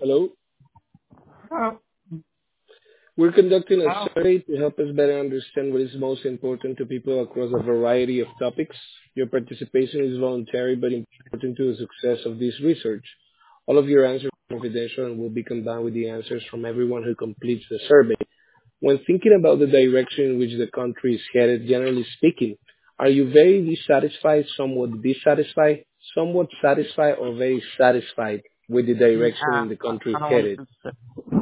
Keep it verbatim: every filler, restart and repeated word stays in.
Hello. Oh, We're conducting a oh, survey to help us better understand what is most important to people across a variety of topics. Your participation is voluntary but important to the success of this research. All of your answers are confidential and will be combined with the answers from everyone who completes the survey. When thinking about the direction in which the country is headed, generally speaking, are you very dissatisfied, somewhat dissatisfied, somewhat satisfied, or very satisfied with the yeah, direction in the I, country I is don't want headed? to say.